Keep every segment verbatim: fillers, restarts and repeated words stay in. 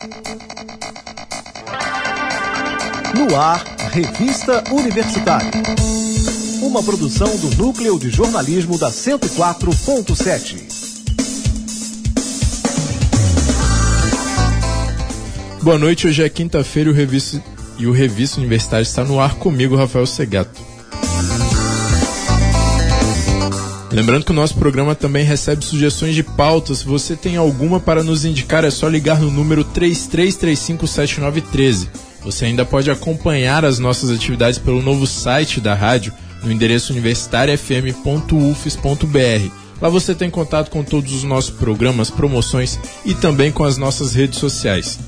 No ar, Revista Universitária. Uma produção do Núcleo de Jornalismo da cento e quatro ponto sete. Boa noite, hoje é quinta-feira e o Revista, e o Revista Universitária está no ar comigo, Rafael Segato. Lembrando que o nosso programa também recebe sugestões de pautas. Se você tem alguma para nos indicar, é só ligar no número três três três cinco sete nove um três. Você ainda pode acompanhar as nossas atividades pelo novo site da rádio, no endereço universitário f m ponto u f s ponto b r. Lá você tem contato com todos os nossos programas, promoções e também com as nossas redes sociais.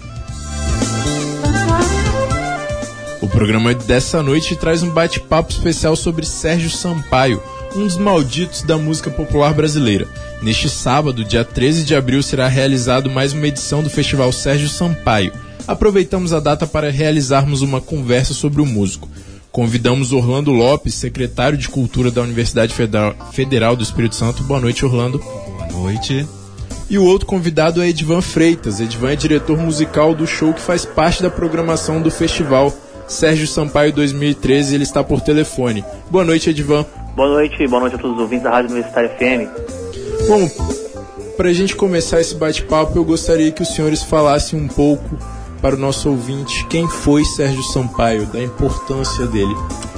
O programa dessa noite traz um bate-papo especial sobre Sérgio Sampaio, um dos malditos da música popular brasileira. Neste sábado, dia treze de abril, será realizado mais uma edição do Festival Sérgio Sampaio. Aproveitamos a data para realizarmos uma conversa sobre o músico. Convidamos Orlando Lopes, secretário de Cultura da Universidade Federal do Espírito Santo. Boa noite, Orlando. Boa noite. E o outro convidado é Edvan Freitas. Edvan é diretor musical do show que faz parte da programação do festival Sérgio Sampaio dois mil e treze. Ele está por telefone. Boa noite, Edvan. Boa noite, boa noite a todos os ouvintes da Rádio Universitária F M. Bom, para a gente começar esse bate-papo, eu gostaria que os senhores falassem um pouco para o nosso ouvinte quem foi Sérgio Sampaio, da importância dele.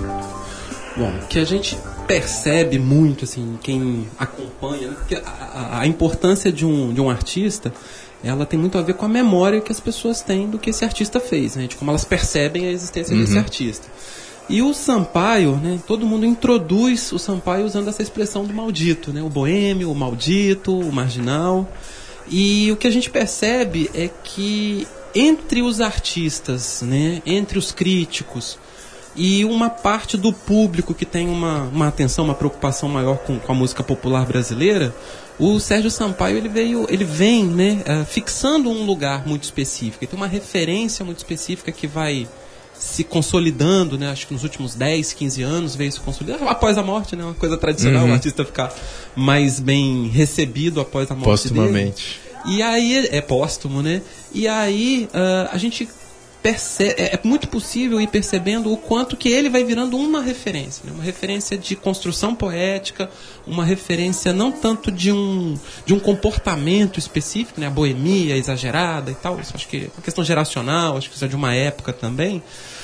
Bom, que a gente percebe muito, assim, quem acompanha, né? Porque a, a, a importância de um, de um artista, ela tem muito a ver com a memória que as pessoas têm do que esse artista fez, né? De como elas percebem a existência uhum. desse artista. E o Sampaio, né, todo mundo introduz o Sampaio usando essa expressão do maldito, né, o boêmio, o maldito, o marginal. E o que a gente percebe é que entre os artistas, né, entre os críticos e uma parte do público que tem uma, uma atenção, uma preocupação maior com, com a música popular brasileira, o Sérgio Sampaio ele veio, ele vem, né, uh, fixando um lugar muito específico. Ele tem uma referência muito específica que vai se consolidando, né? Acho que nos últimos dez, quinze anos veio se consolidando. Após a morte, né? Uma coisa tradicional, uhum. o artista ficar mais bem recebido após a morte Postumamente. dele. E aí, é póstumo, né? E aí uh, a gente percebe, é muito possível ir percebendo o quanto que ele vai virando uma referência, né? Uma referência de construção poética, uma referência não tanto de um, de um comportamento específico, né? A boemia exagerada e tal, isso acho que é uma questão geracional, acho que isso é de uma época também,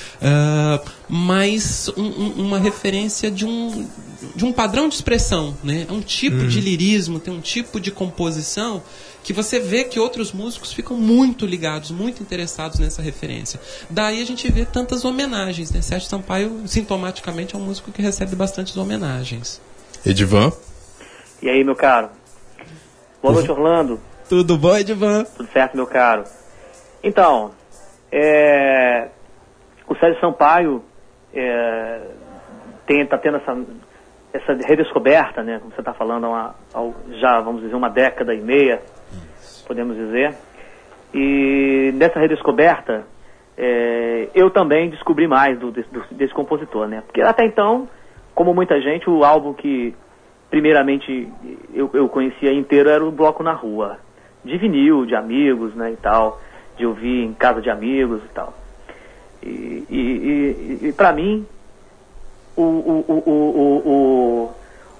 uh, mas um, um, uma referência de um, de um padrão de expressão, né? É um tipo uhum. de lirismo, tem um tipo de composição que você vê que outros músicos ficam muito ligados, muito interessados nessa referência. Daí a gente vê tantas homenagens, né? Sérgio Sampaio, sintomaticamente, é um músico que recebe bastantes homenagens. Edvan? E aí, meu caro? Boa noite, Orlando. Tudo bom, Edvan? Tudo certo, meu caro. Então, é... o Sérgio Sampaio é... tem, tá tendo essa, essa redescoberta, né? Como você está falando, há uma, há já, vamos dizer, uma década e meia, podemos dizer. E nessa redescoberta, é, eu também descobri mais do, do, desse compositor, né? Porque até então, como muita gente, o álbum que primeiramente eu, eu conhecia inteiro era o Bloco na Rua, de vinil, de amigos, né, e tal, de ouvir em casa de amigos e tal. E, e, e, e para mim, o, o, o, o, o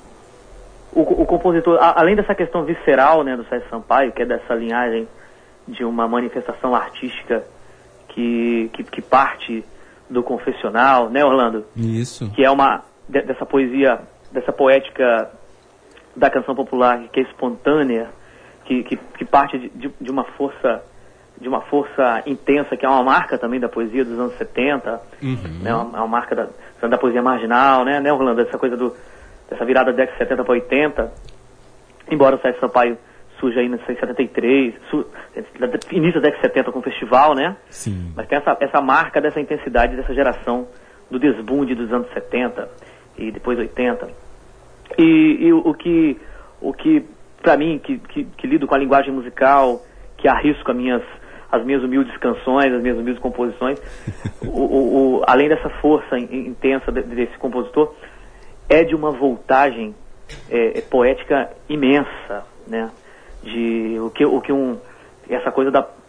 O, o compositor, além dessa questão visceral, né, do Sérgio Sampaio, que é dessa linhagem de uma manifestação artística que, que, que parte do confessional, né, Orlando? Isso. Que é uma, de, dessa poesia, dessa poética da canção popular que é espontânea, que, que, que parte de, de, de uma força, de uma força intensa, que é uma marca também da poesia dos anos setenta, uhum. né, uma, uma marca da, da poesia marginal, né, né, Orlando? Essa coisa do essa virada da década de setenta para oitenta, embora o Sérgio Sampaio surja aí em setenta e três, su, início da década de setenta com o festival, né? Sim. Mas tem essa, essa marca dessa intensidade, dessa geração do desbunde dos anos setenta e depois oitenta. E, e o, o que, o que para mim, que, que, que lido com a linguagem musical, que arrisco as minhas, as minhas humildes canções, as minhas humildes composições, o, o, o, além dessa força in, intensa de, desse compositor, é de uma voltagem é, é, poética imensa, né? De o que, o que um, essa coisa da,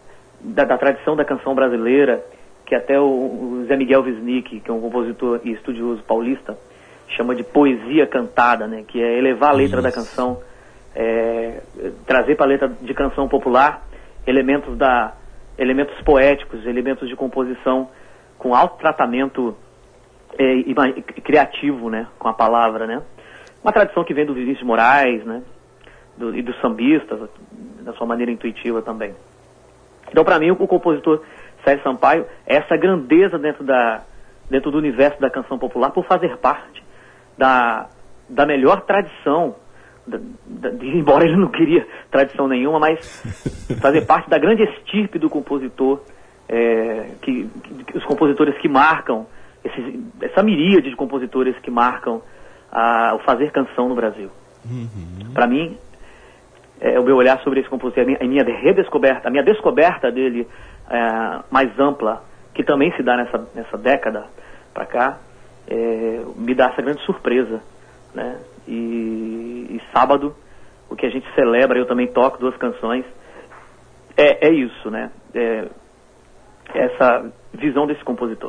da, da tradição da canção brasileira, que até o, o Zé Miguel Wisnik, que é um compositor e estudioso paulista, chama de poesia cantada, né? Que é elevar a letra Isso. da canção, é, trazer para a letra de canção popular elementos, da, elementos poéticos, elementos de composição com alto tratamento é, e, e criativo, né? Com a palavra, né? Uma tradição que vem do Vinícius de Moraes, né? Do, e dos sambistas, da sua maneira intuitiva também. Então, para mim, o, o compositor Sérgio Sampaio é essa grandeza dentro, da, dentro do universo da canção popular por fazer parte da, da melhor tradição, da, da, de, embora ele não queria tradição nenhuma, mas fazer parte da grande estirpe do compositor, é, que, que, os compositores que marcam, esses, essa miríade de compositores que marcam a, o fazer canção no Brasil. Uhum. Para mim, é, o meu olhar sobre esse compositor, a minha, a minha redescoberta, a minha descoberta dele é, mais ampla, que também se dá nessa, nessa década para cá, é, me dá essa grande surpresa, né? E, e sábado, o que a gente celebra, eu também toco duas canções, é, é isso, né? É, essa visão desse compositor.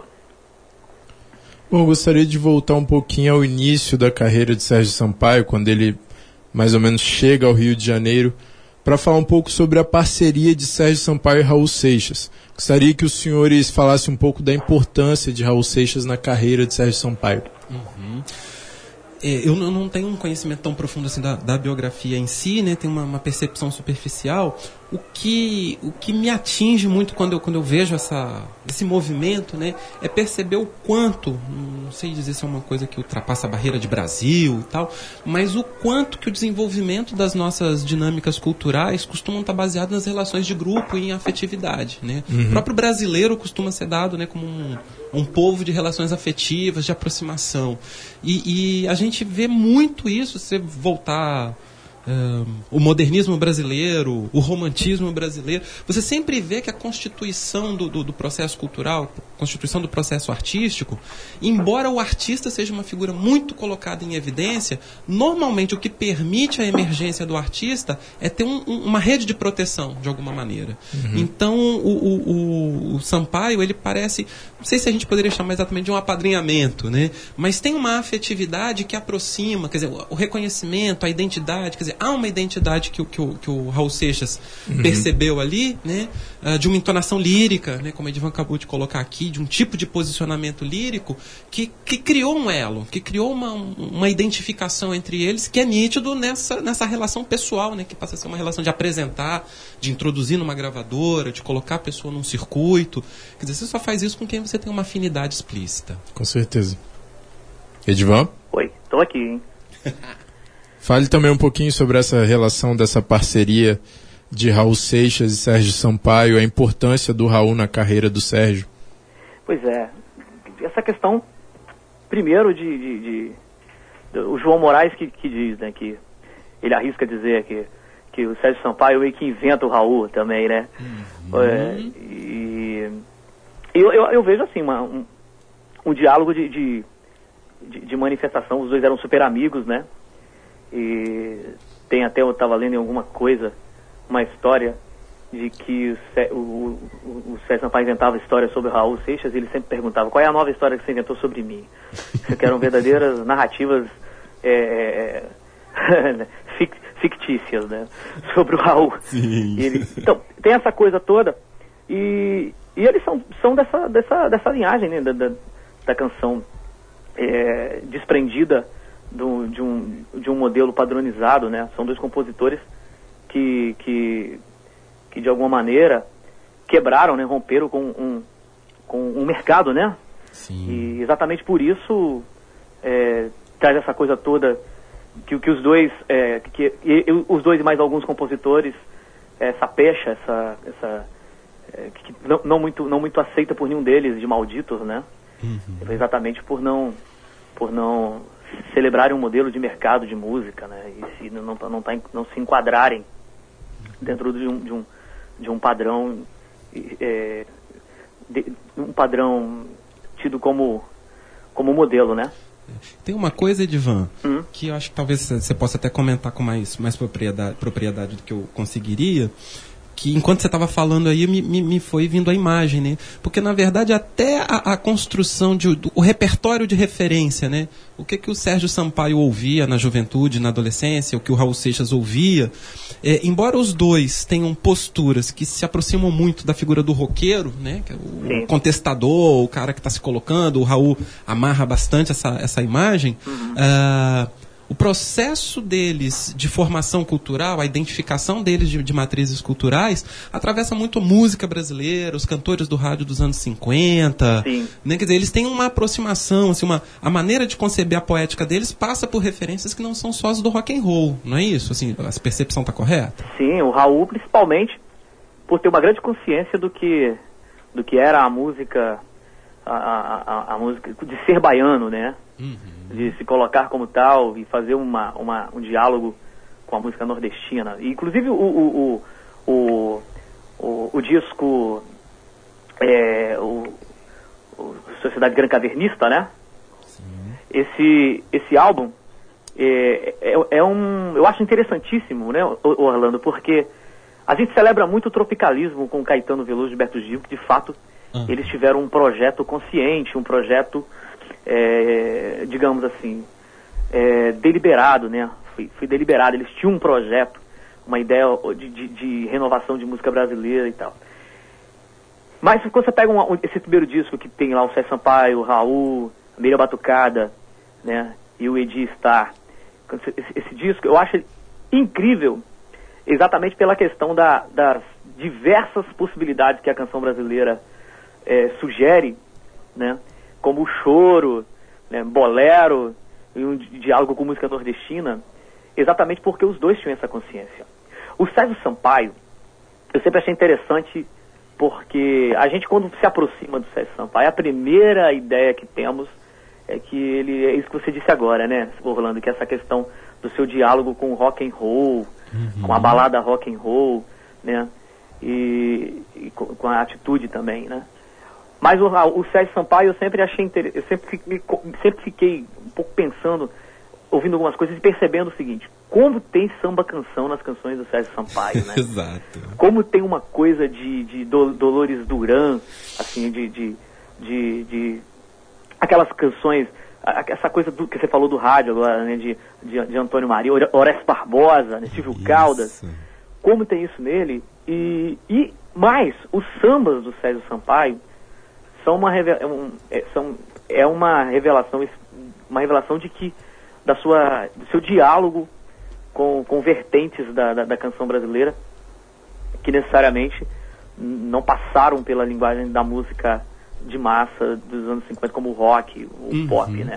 Bom, eu gostaria de voltar um pouquinho ao início da carreira de Sérgio Sampaio, quando ele mais ou menos chega ao Rio de Janeiro, para falar um pouco sobre a parceria de Sérgio Sampaio e Raul Seixas. Gostaria que os senhores falassem um pouco da importância de Raul Seixas na carreira de Sérgio Sampaio. Uhum. É, eu não tenho um conhecimento tão profundo assim da, da biografia em si, né? Tenho uma, uma percepção superficial. O que, o que me atinge muito quando eu, quando eu vejo essa, esse movimento, né, é perceber o quanto, não sei dizer se é uma coisa que ultrapassa a barreira de Brasil e tal, mas o quanto que o desenvolvimento das nossas dinâmicas culturais costumam estar baseado nas relações de grupo e em afetividade, né? Uhum. O próprio brasileiro costuma ser dado, né, como um, um povo de relações afetivas, de aproximação. E, e a gente vê muito isso, se você voltar... Um, o modernismo brasileiro, o romantismo brasileiro, você sempre vê que a constituição do, do, do processo cultural, a constituição do processo artístico, embora o artista seja uma figura muito colocada em evidência, normalmente o que permite a emergência do artista é ter um, um, uma rede de proteção, de alguma maneira. Uhum. Então, o, o, o, o Sampaio, ele parece, não sei se a gente poderia chamar exatamente de um apadrinhamento, né? Mas tem uma afetividade que aproxima, quer dizer, o reconhecimento, a identidade, quer dizer, há uma identidade que, que, o, que o Raul Seixas uhum. percebeu ali, né? Uh, de uma entonação lírica, né? Como a Edivan acabou de colocar aqui, de um tipo de posicionamento lírico que, que criou um elo, que criou uma, uma identificação entre eles que é nítido nessa, nessa relação pessoal, né? Que passa a ser uma relação de apresentar, de introduzir numa gravadora, de colocar a pessoa num circuito. Quer dizer, você só faz isso com quem você tem uma afinidade explícita. Com certeza. Edivan? Oi, estou aqui, hein? Fale também um pouquinho sobre essa relação dessa parceria de Raul Seixas e Sérgio Sampaio, a importância do Raul na carreira do Sérgio. Pois é, essa questão, primeiro, de, de, de, de o João Moraes que, que diz, né, que ele arrisca dizer que, que o Sérgio Sampaio é que inventa o Raul também, né? Uhum. É, e eu, eu, eu vejo assim, uma, um, um diálogo de, de, de, de manifestação, os dois eram super amigos, né? E tem até, eu estava lendo em alguma coisa, uma história de que o, o, o Sérgio Sampaio inventava histórias sobre o Raul Seixas e ele sempre perguntava: qual é a nova história que você inventou sobre mim? Que eram verdadeiras narrativas é, fictícias, né? Sobre o Raul. Sim. E ele, então, tem essa coisa toda e, e eles são, são dessa, dessa, dessa linhagem, né? da, da, da canção é, desprendida Do, de, um, de um modelo padronizado, né? São dois compositores que, que, que de alguma maneira quebraram, né? Romperam com um, com um mercado, né? Sim. E exatamente por isso é, traz essa coisa toda que, que os dois, é, que, que os dois e mais alguns compositores, essa pecha, essa, essa é, que não, não muito, não muito aceita por nenhum deles de malditos, né? Uhum. Exatamente por não, por não celebrarem um modelo de mercado de música, né? E se não, não, não, tá, não se enquadrarem dentro de um, de um, de um padrão é, de, um padrão tido como, como modelo, né? Tem uma coisa, Edivan, hum? que eu acho que talvez você possa até comentar com mais, mais propriedade, propriedade do que eu conseguiria. que enquanto você estava falando aí, me, me, me foi vindo a imagem, né? Porque, na verdade, até a, a construção, de, do, o repertório de referência, né? O que, que o Sérgio Sampaio ouvia na juventude, na adolescência, o que o Raul Seixas ouvia, é, embora os dois tenham posturas que se aproximam muito da figura do roqueiro, né? Que é o Sim. contestador, o cara que está se colocando, o Raul amarra bastante essa, essa imagem, uhum. uh, o processo deles de formação cultural, a identificação deles de, de matrizes culturais, atravessa muito a música brasileira, os cantores do rádio dos anos cinquenta. Sim. Né? Quer dizer, eles têm uma aproximação, assim, uma, a maneira de conceber a poética deles passa por referências que não são só as do rock and roll, não é isso? Assim, a percepção está correta? Sim, o Raul, principalmente, por ter uma grande consciência do que, do que era a música, a, a, a música de ser baiano, né? Uhum. De se colocar como tal e fazer uma, uma, um diálogo com a música nordestina. E, inclusive o, o, o, o, o, o disco é, o, o Sociedade Gran Cavernista, né? Sim. Esse, esse álbum é, é, é um, eu acho interessantíssimo, né, Orlando, porque a gente celebra muito o tropicalismo com Caetano Veloso e Gilberto Gil, que de fato uhum. eles tiveram um projeto consciente, um projeto É, digamos assim, é, deliberado, né? Foi, foi deliberado, eles tinham um projeto, uma ideia de, de, de renovação de música brasileira e tal. Mas quando você pega um, esse primeiro disco que tem lá o Sérgio Sampaio, o Raul, a Miriam Batucada, né? E o Edi Star, esse, esse disco eu acho incrível, exatamente pela questão da, das diversas possibilidades que a canção brasileira é, sugere, né? Como o choro, né, bolero, e um diálogo com música nordestina, exatamente porque os dois tinham essa consciência. O Sérgio Sampaio, eu sempre achei interessante, porque a gente, quando se aproxima do Sérgio Sampaio, a primeira ideia que temos é que ele, é isso que você disse agora, né, Orlando, que é essa questão do seu diálogo com o rock and roll, uhum. com a balada rock and roll, né, e, e com, com a atitude também, né. Mas o, o Sérgio Sampaio eu sempre achei interessante, eu sempre fiquei, sempre fiquei um pouco pensando, ouvindo algumas coisas e percebendo o seguinte: como tem samba-canção nas canções do Sérgio Sampaio, né? Exato. Como tem uma coisa de, de Dolores Duran, assim, de, de, de, de aquelas canções, essa coisa do, que você falou do rádio agora, né? De, de, de Antônio Maria, Horácio Barbosa, né? Silvio Caldas. Como tem isso nele? E, e mais, os sambas do Sérgio Sampaio são uma, um, é, são, é uma revelação, uma revelação de que, da sua, do seu diálogo com, com vertentes da, da, da canção brasileira, que necessariamente não passaram pela linguagem da música de massa dos anos cinquenta, como o rock, o uhum. pop, né?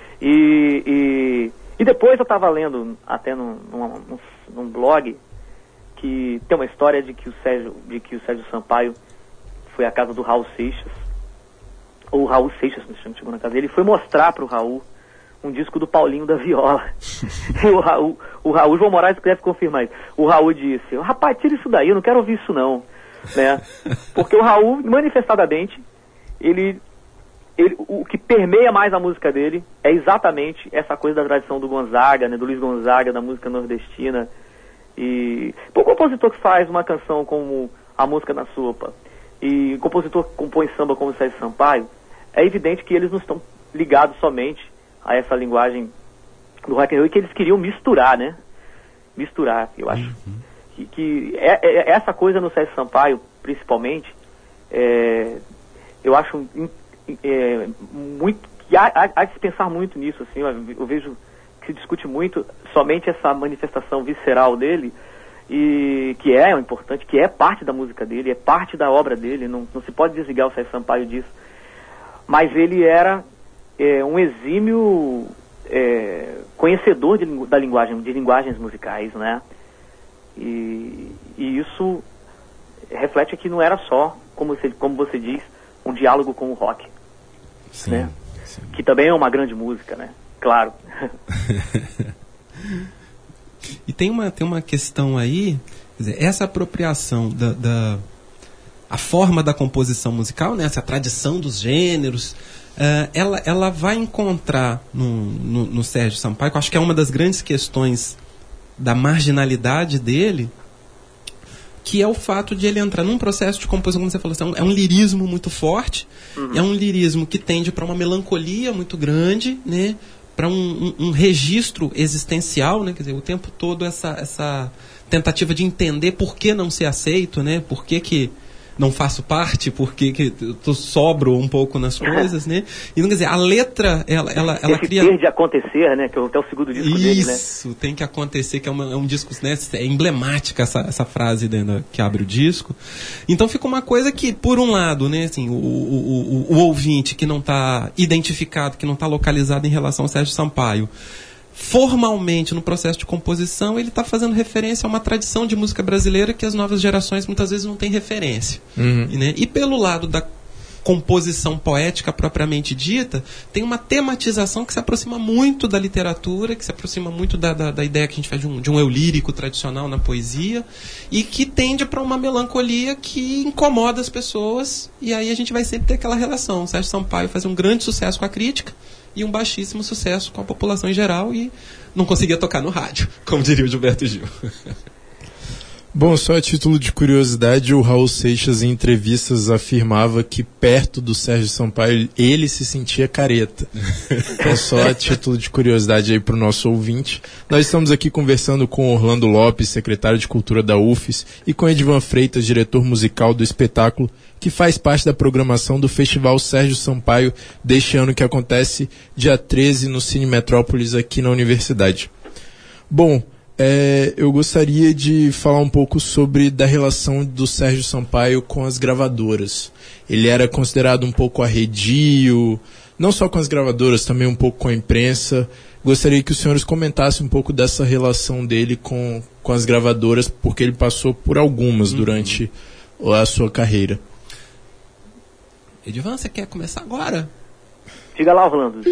E, e, e depois eu estava lendo até num, num, num blog que tem uma história de que o Sérgio, de que o Sérgio Sampaio foi à casa do Raul Seixas, ou o Raul Seixas, chegou na casa dele, foi mostrar para o Raul um disco do Paulinho da Viola. E o Raul, o Raul, João Moraes deve confirmar isso. O Raul disse: rapaz, tira isso daí, eu não quero ouvir isso não. Né? Porque o Raul, manifestadamente, ele, ele, o que permeia mais a música dele é exatamente essa coisa da tradição do Gonzaga, né, do Luiz Gonzaga, da música nordestina. E o compositor que faz uma canção como A Música na Sopa, e o compositor que compõe samba como o Sérgio Sampaio, é evidente que eles não estão ligados somente a essa linguagem do rock and roll, e que eles queriam misturar, né? Misturar, eu acho. Uhum. Que, que é, é, essa coisa no Sérgio Sampaio, principalmente, é, eu acho é, muito, que há, há, há de se pensar muito nisso, assim, eu, eu vejo que se discute muito somente essa manifestação visceral dele, e que é importante, que é parte da música dele, é parte da obra dele, não, não se pode desligar o Sérgio Sampaio disso. Mas ele era é, um exímio é, conhecedor de, da linguagem, de linguagens musicais, né? E, e isso reflete que não era só, como você, como você diz, um diálogo com o rock. Sim, né? sim. Que também é uma grande música, né? Claro. E tem uma, tem uma questão aí, quer dizer, essa apropriação da, da a forma da composição musical, né, essa tradição dos gêneros, uh, ela, ela vai encontrar no, no, no Sérgio Sampaio, que eu acho que é uma das grandes questões da marginalidade dele, que é o fato de ele entrar num processo de composição, como você falou, assim, é um lirismo muito forte, uhum. é um lirismo que tende para uma melancolia muito grande, né? Para um, um, um registro existencial, né? Quer dizer, o tempo todo essa, essa tentativa de entender por que não ser aceito, né? Por que que não faço parte, por que que eu sobro um pouco nas coisas, né? E, quer dizer, a letra, ela, ela, ela Esse cria... ter de acontecer, né? Que é até o segundo disco Isso, dele, né? Isso, tem que acontecer, que é, uma, é um disco, né? É emblemática essa, essa frase dentro, que abre o disco. Então fica uma coisa que, por um lado, né? Assim, o, o, o, o ouvinte que não está identificado, que não está localizado em relação ao Sérgio Sampaio, formalmente no processo de composição ele está fazendo referência a uma tradição de música brasileira que as novas gerações muitas vezes não têm referência, uhum. e, né? E pelo lado da composição poética propriamente dita, tem uma tematização que se aproxima muito da literatura, que se aproxima muito da, da, da ideia que a gente faz de um, de um eu lírico tradicional na poesia, e que tende para uma melancolia que incomoda as pessoas, e aí a gente vai sempre ter aquela relação. O Sérgio Sampaio faz um grande sucesso com a crítica e um baixíssimo sucesso com a população em geral, e não conseguia tocar no rádio, como diria o Gilberto Gil. Bom, só a título de curiosidade, o Raul Seixas em entrevistas afirmava que perto do Sérgio Sampaio ele se sentia careta. Então só a título de curiosidade aí para o nosso ouvinte. Nós estamos aqui conversando com Orlando Lopes, secretário de Cultura da U F E S, e com Edivan Freitas, diretor musical do espetáculo, que faz parte da programação do Festival Sérgio Sampaio deste ano, que acontece dia treze no Cine Metrópolis aqui na Universidade. Bom, É, eu gostaria de falar um pouco sobre da relação do Sérgio Sampaio com as gravadoras. Ele era considerado um pouco arredio, não só com as gravadoras, também um pouco com a imprensa. Gostaria que os senhores comentassem um pouco dessa relação dele com, com as gravadoras, porque ele passou por algumas uhum. durante a sua carreira. Edivan, você quer começar agora? Diga lá, Orlando.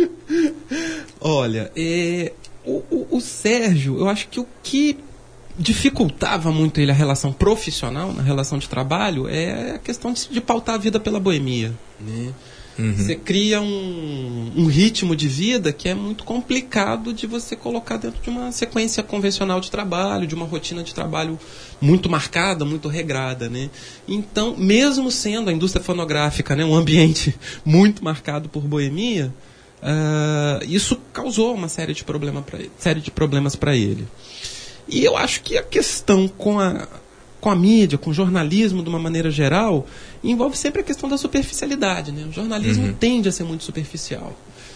Olha, é... O, o, o Sérgio, eu acho que o que dificultava muito ele a relação profissional, na relação de trabalho, é a questão de, de pautar a vida pela boemia, né? Uhum. Você cria um, um ritmo de vida que é muito complicado de você colocar dentro de uma sequência convencional de trabalho, de uma rotina de trabalho muito marcada, muito regrada, né? Então, mesmo sendo a indústria fonográfica, né, um ambiente muito marcado por boemia, Uh, isso causou uma série de, problema pra, série de problemas para ele. E eu acho que a questão com a, com a mídia, com o jornalismo de uma maneira geral, envolve sempre a questão da superficialidade, né? O jornalismo uhum. tende a ser muito superficial.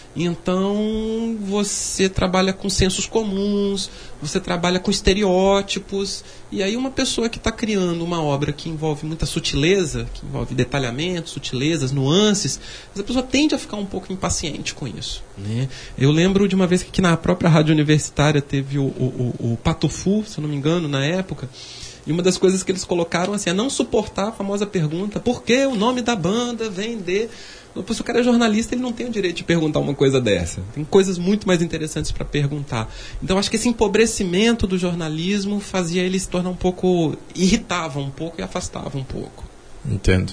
Então você trabalha com sensos comuns, você trabalha com estereótipos, e aí uma pessoa que está criando uma obra que envolve muita sutileza, que envolve detalhamento, sutilezas, nuances, essa pessoa tende a ficar um pouco impaciente com isso, né? Eu lembro de uma vez que aqui na própria rádio universitária teve o, o, o, o Patufu, se eu não me engano, na época, e uma das coisas que eles colocaram assim, é não suportar a famosa pergunta: por que o nome da banda vem de... Se o cara é jornalista, ele não tem o direito de perguntar uma coisa dessa. Tem coisas muito mais interessantes para perguntar. Então, acho que esse empobrecimento do jornalismo fazia ele se tornar um pouco... irritava um pouco e afastava um pouco. Entendo.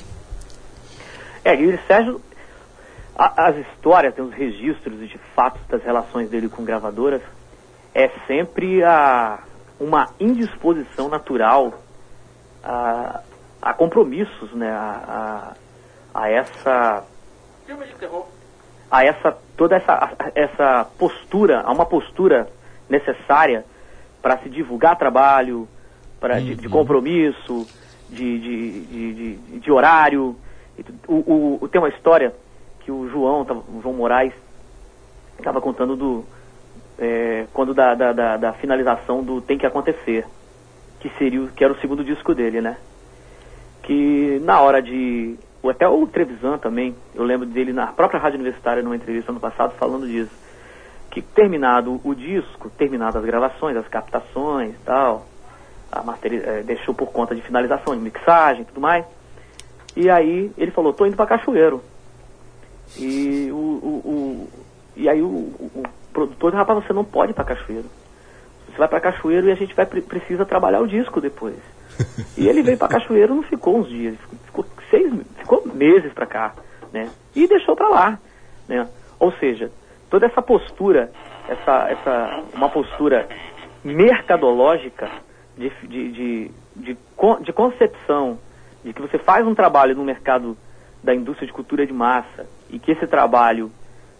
É, e o Sérgio... A, as histórias, os registros de fatos das relações dele com gravadoras é sempre a, uma indisposição natural a, a compromissos, né? A, a, a essa... a essa toda essa, essa postura, a uma postura necessária para se divulgar trabalho, para uhum. de, de compromisso, de, de, de, de, de horário. O, o, tem uma história que o João, o João Moraes, estava contando do é, quando da, da, da, da finalização do Tem Que Acontecer, que seria que era o segundo disco dele, né? Que na hora de até o Trevisan também, eu lembro dele na própria Rádio Universitária, numa entrevista ano passado, falando disso, que terminado o disco, terminadas as gravações, as captações e tal, a materi- é, deixou por conta de finalização, de mixagem e tudo mais, e aí ele falou: tô indo pra Cachoeiro. E, o, o, o, e aí o, o, o produtor disse: rapaz, você não pode ir pra Cachoeiro. Você vai pra Cachoeiro e a gente vai, precisa trabalhar o disco depois. E ele veio pra Cachoeiro, não ficou uns dias, ficou seis, ficou meses pra cá, né? E deixou pra lá, né? Ou seja, toda essa postura, essa, essa, uma postura mercadológica de, de, de, de, de concepção, de que você faz um trabalho no mercado da indústria de cultura de massa e que esse trabalho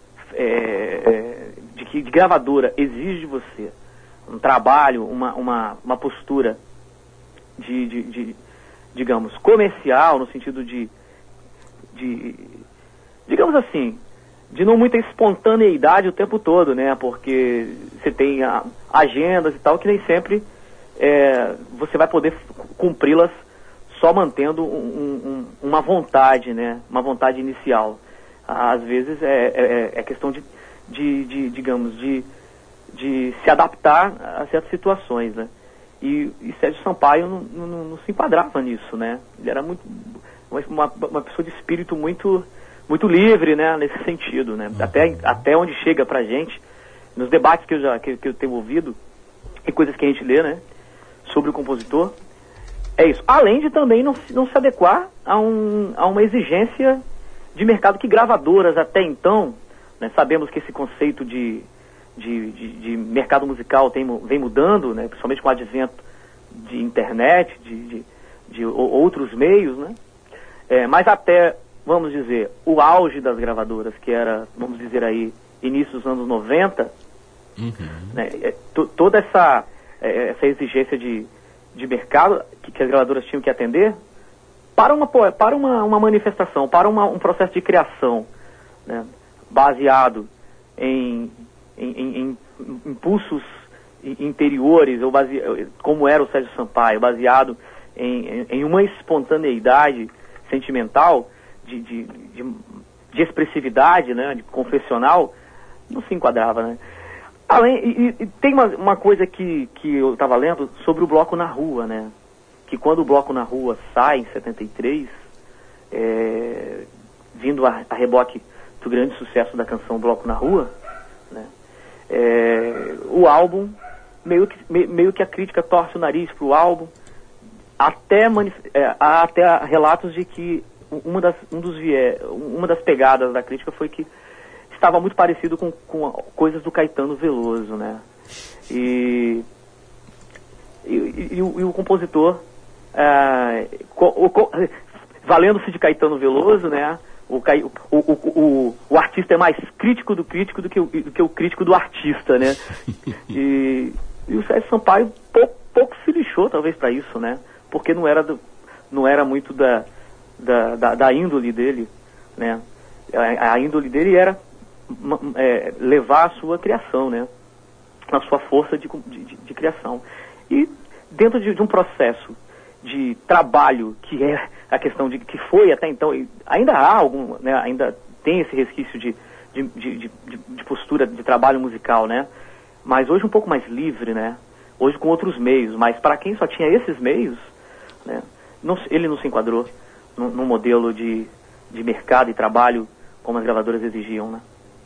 é, de que de gravadora exige de você um trabalho, uma, uma, uma postura de, de, de, digamos, comercial, no sentido de, de, digamos assim, de não muita espontaneidade o tempo todo, né? Porque você tem a, agendas e tal que nem sempre é, você vai poder cumpri-las só mantendo um, um, uma vontade, né? Uma vontade inicial. Às vezes é, é, é questão de, de, de digamos, de, de se adaptar a certas situações, né? E, e Sérgio Sampaio não, não, não se enquadrava nisso, né? Ele era muito uma, uma pessoa de espírito muito, muito livre, né? Nesse sentido, né? Até, até onde chega pra gente, nos debates que eu já que, que eu tenho ouvido e coisas que a gente lê, né? Sobre o compositor, é isso. Além de também não, não se adequar a, um, a uma exigência de mercado que gravadoras até então, né? Sabemos que esse conceito de De, de, de mercado musical tem, vem mudando, né, principalmente com o advento de internet, de, de, de outros meios, né, é, mas até, vamos dizer, o auge das gravadoras, que era, vamos dizer aí, início dos anos noventa, uhum. né, é, to, toda essa, é, essa exigência de, de mercado que, que as gravadoras tinham que atender, para uma, para uma, uma manifestação, para uma, um processo de criação, né, baseado em Em, em, em impulsos interiores, ou base, como era o Sérgio Sampaio, baseado em, em, em uma espontaneidade sentimental, de, de, de, de expressividade, né, de confessional, não se enquadrava, né? Além, e, e tem uma, uma coisa que, que eu estava lendo sobre o Bloco na Rua, né? Que quando o Bloco na Rua sai, em setenta e três, é, vindo a, a reboque do grande sucesso da canção Bloco na Rua, né? É, o álbum, meio que, me, meio que a crítica torce o nariz para o álbum, até, é, há até relatos de que uma das, um dos vie, uma das pegadas da crítica foi que estava muito parecido com, com coisas do Caetano Veloso, né? E, e, e, e, o, e o compositor, é, co, co, valendo-se de Caetano Veloso, né? O, o, o, o, o artista é mais crítico do crítico do que o, do que o crítico do artista, né? E, e o Sérgio Sampaio pouco, pouco se lixou, talvez, para isso, né? Porque não era, do, não era muito da, da, da, da índole dele, né? A, a índole dele era é, levar a sua criação, né? A sua força de, de, de criação. E dentro de, de um processo de trabalho, que é a questão de que foi até então, ainda há algum, né, ainda tem esse resquício de, de, de, de, de postura de trabalho musical, né, mas hoje um pouco mais livre, né, hoje com outros meios, mas para quem só tinha esses meios, né, não, ele não se enquadrou num, num modelo de, de mercado e trabalho como as gravadoras exigiam, né.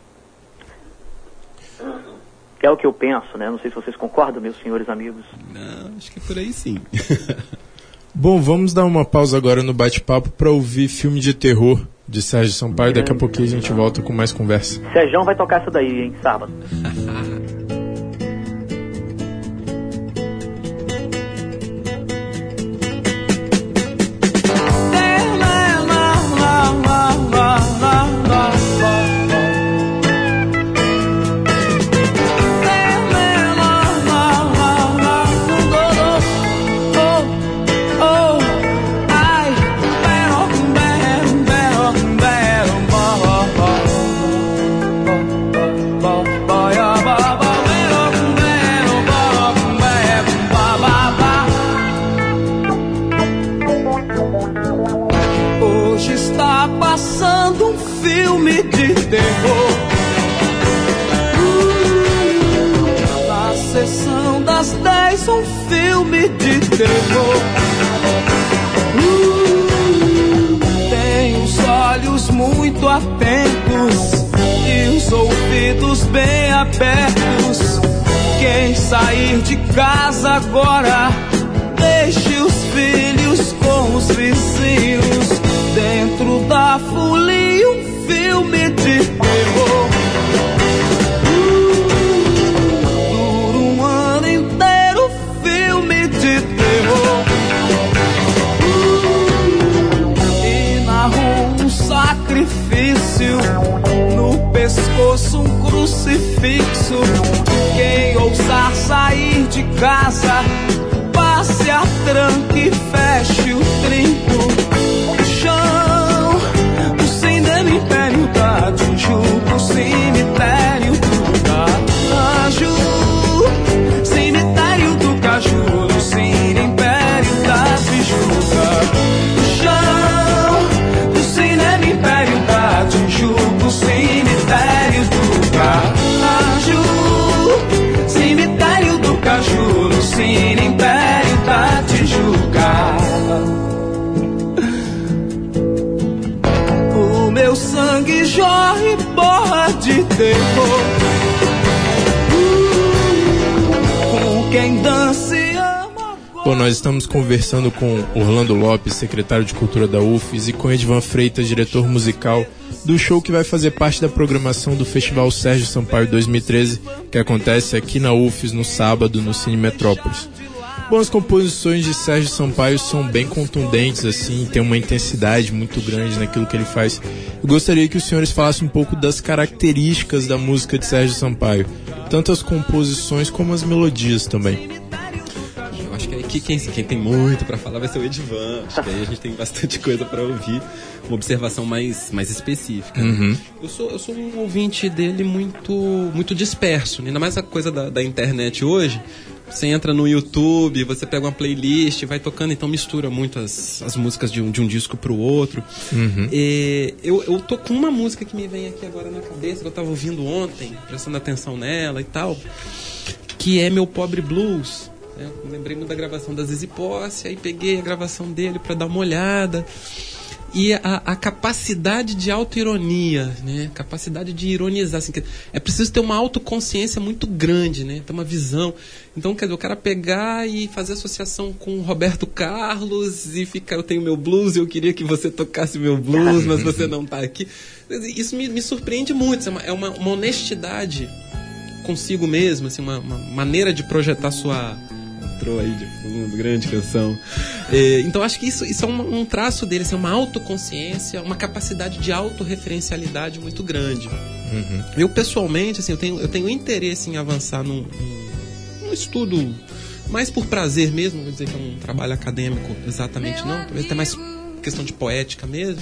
É o que eu penso, né, não sei se vocês concordam, meus senhores amigos. Não, acho que é por aí sim. Bom, vamos dar uma pausa agora no bate-papo para ouvir filme de terror de Sérgio Sampaio. Daqui a pouquinho a gente volta com mais conversa. Sérgio vai tocar essa daí, hein, sábado. Um filme de terror. uh, Tem os olhos muito atentos e os ouvidos bem abertos. Quem sair de casa agora, deixe os filhos com os vizinhos. Dentro da folia, um filme de terror. sacrifício, no pescoço um crucifixo. Quem ousar sair de casa, passe a tranca e feche o trinco. Chão, o cinema império da Tijuca, o cemitério do Caju, cemitério do Caju, no cine império da Tijuca. Chão, o cinema império da Tijuca, o cemitério do Caju, cemitério do Caju, no cine império da Tijuca. O meu sangue jorre, borra de terror. Com quem dança e ama. Bom, nós estamos conversando com Orlando Lopes, secretário de Cultura da U F E S, e com Edvan Freitas, diretor musical do show que vai fazer parte da programação do Festival Sérgio Sampaio dois mil e treze, que acontece aqui na U F E S no sábado, no Cine Metrópolis. Bom, as composições de Sérgio Sampaio são bem contundentes, assim, tem uma intensidade muito grande naquilo que ele faz. Eu gostaria que os senhores falassem um pouco das características da música de Sérgio Sampaio, tanto as composições como as melodias também. Eu acho que aqui quem, quem tem muito para falar vai ser o Edvan. Acho que aí a gente tem bastante coisa para ouvir, uma observação mais, mais específica. Uhum. Né? Eu, sou, eu sou um ouvinte dele muito, muito disperso, né? Ainda mais a coisa da, da internet hoje. Você entra no YouTube, você pega uma playlist, vai tocando, então mistura muito as, as músicas de um, de um disco pro outro. Uhum. E eu, eu tô com uma música que me vem aqui agora na cabeça, que eu tava ouvindo ontem, prestando atenção nela e tal, que é Meu Pobre Blues. Eu lembrei muito da gravação da Zizi Posse, aí peguei a gravação dele para dar uma olhada. E a, a capacidade de autoironia, né? Capacidade de ironizar. Assim, é preciso ter uma autoconsciência muito grande, né? Ter uma visão. Então, quer dizer, o cara pegar e fazer associação com o Roberto Carlos e ficar, eu tenho meu blues, eu queria que você tocasse meu blues, mas você não está aqui. Isso me, me surpreende muito. É uma, é uma, uma honestidade consigo mesmo, assim, uma, uma maneira de projetar sua... Entrou aí de fundo, grande canção. É, então acho que isso, isso é um, um traço dele, assim, uma autoconsciência, uma capacidade de autorreferencialidade muito grande. Uhum. Eu pessoalmente, assim, eu tenho, eu tenho interesse em avançar num, num, num estudo mais por prazer mesmo, vou dizer que é um trabalho acadêmico exatamente não, até mais questão de poética mesmo.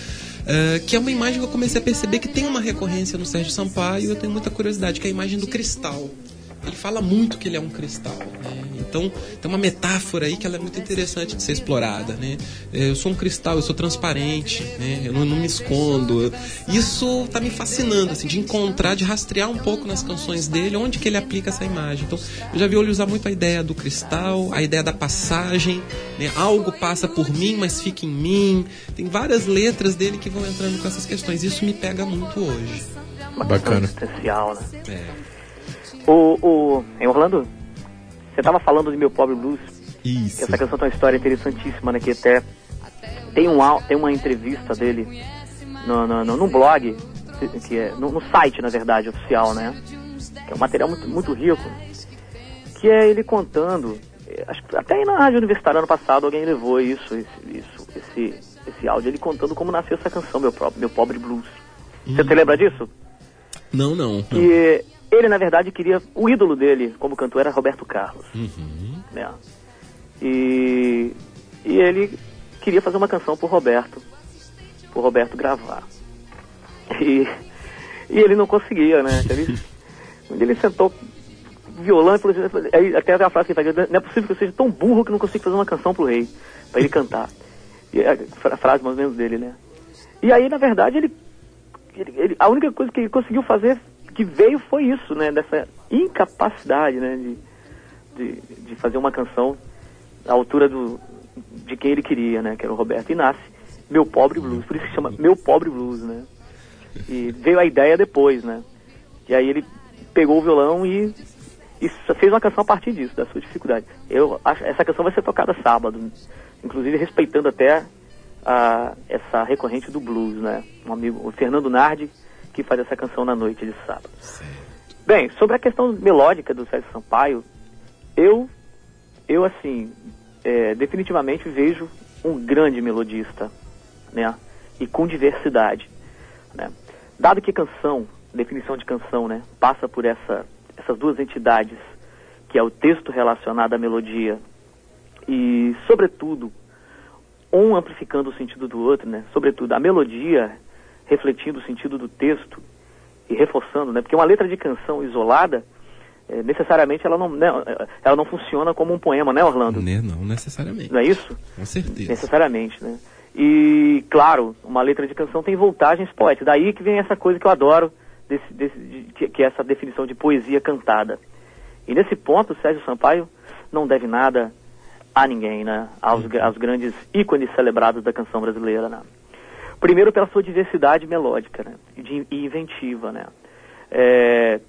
Uh, que é uma imagem que eu comecei a perceber que tem uma recorrência no Sérgio Sampaio, e eu tenho muita curiosidade, que é a imagem do cristal. Ele fala muito que ele é um cristal, né? Então tem uma metáfora aí que ela é muito interessante de ser explorada, né? Eu sou um cristal, eu sou transparente, né? Eu não, não me escondo. Isso está me fascinando, assim, de encontrar, de rastrear um pouco nas canções dele onde que ele aplica essa imagem. Então eu já vi ele usar muito a ideia do cristal, a ideia da passagem, né? Algo passa por mim, mas fica em mim. Tem várias letras dele que vão entrando com essas questões. Isso me pega muito hoje. Uma Bacana. Especial, né? É. O, o, em Orlando, você estava falando de Meu Pobre Blues. Isso. Que essa canção tem uma história interessantíssima, né? Que até tem, um, tem uma entrevista dele no, no, no, no blog, que é, no, no site, na verdade, oficial, né? Que é um material muito, muito rico. Que é ele contando, acho que até aí na Rádio Universitária ano passado alguém levou isso, esse, isso, esse, esse áudio, ele contando como nasceu essa canção, Meu, Meu Pobre Blues. Hum. Você se lembra disso? Não, não. não. Que ele, na verdade, queria... O ídolo dele como cantor era Roberto Carlos. Uhum. Né? E, e ele queria fazer uma canção pro Roberto. Pro Roberto gravar. E, e ele não conseguia, né? Ele, ele sentou violão e falou assim, aí, até a frase que ele falou, não é possível que eu seja tão burro que não consiga fazer uma canção pro rei. Pra ele cantar. E a, a frase mais ou menos dele, né? E aí, na verdade, ele, ele, ele... A única coisa que ele conseguiu fazer... que veio foi isso, né, dessa incapacidade, né, de, de, de fazer uma canção à altura do, de quem ele queria, né, que era o Roberto, e nasce Meu Pobre Blues, por isso que chama Meu Pobre Blues, né, e veio a ideia depois, né, e aí ele pegou o violão e, e fez uma canção a partir disso, da sua dificuldade. Eu acho, essa canção vai ser tocada sábado, inclusive respeitando até a, essa recorrente do blues, né, um amigo, o Fernando Nardi, que faz essa canção na noite de sábado. Certo. Bem, sobre a questão melódica do Sérgio Sampaio, eu, eu assim, é, definitivamente vejo um grande melodista, né? e com diversidade, né? Dado que canção, definição de canção, né, passa por essa, essas duas entidades, que é o texto relacionado à melodia e, sobretudo, um amplificando o sentido do outro, né? Sobretudo, a melodia refletindo o sentido do texto e reforçando, né? Porque uma letra de canção isolada, é, necessariamente, ela não, né, ela não funciona como um poema, né, Orlando? Não necessariamente. Não é isso? Com certeza. Necessariamente, né? E, claro, uma letra de canção tem voltagens poéticas. Daí que vem essa coisa que eu adoro, desse, desse, de, que, que é essa definição de poesia cantada. E nesse ponto, o Sérgio Sampaio não deve nada a ninguém, né? Aos, aos grandes ícones celebrados da canção brasileira, né? Primeiro pela sua diversidade melódica, né? De, e inventiva, né? É,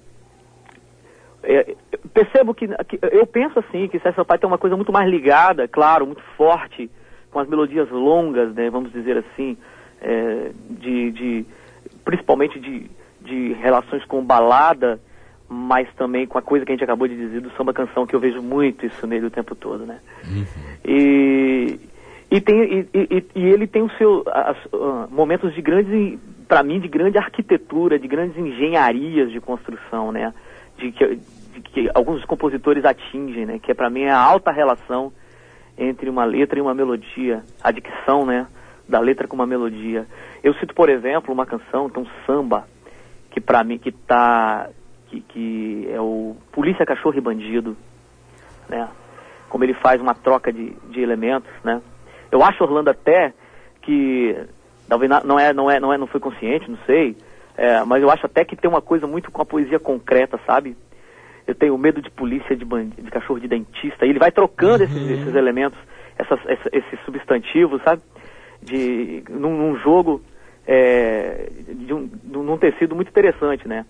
é, percebo que, que, eu penso assim, que Sérgio Sampaio tem uma coisa muito mais ligada, claro, muito forte, com as melodias longas, né? Vamos dizer assim, é, de, de, principalmente de, de relações com balada, mas também com a coisa que a gente acabou de dizer do samba-canção, que eu vejo muito isso nele o tempo todo, né? Uhum. E, e, tem, e, e, e ele tem o seu, as, uh, momentos de grandes, para mim, de grande arquitetura, de grandes engenharias de construção, né? De que, de que alguns compositores atingem, né? Que é, para mim, é a alta relação entre uma letra e uma melodia, a dicção, né? Da letra com uma melodia. Eu cito, por exemplo, uma canção, então, samba, que para mim, que tá... Que, que é o Polícia, Cachorro e Bandido, né? Como ele faz uma troca de, de elementos, né? Eu acho, Orlando, até que talvez não é, não é, não é, não foi consciente, não sei, é, mas eu acho até que tem uma coisa muito com a poesia concreta, sabe? Eu tenho medo de polícia, de, bandido, de cachorro, de dentista, e ele vai trocando esses, esses elementos, essas, essa, esses substantivos, sabe? De num, num jogo é, de um, num tecido muito interessante, né?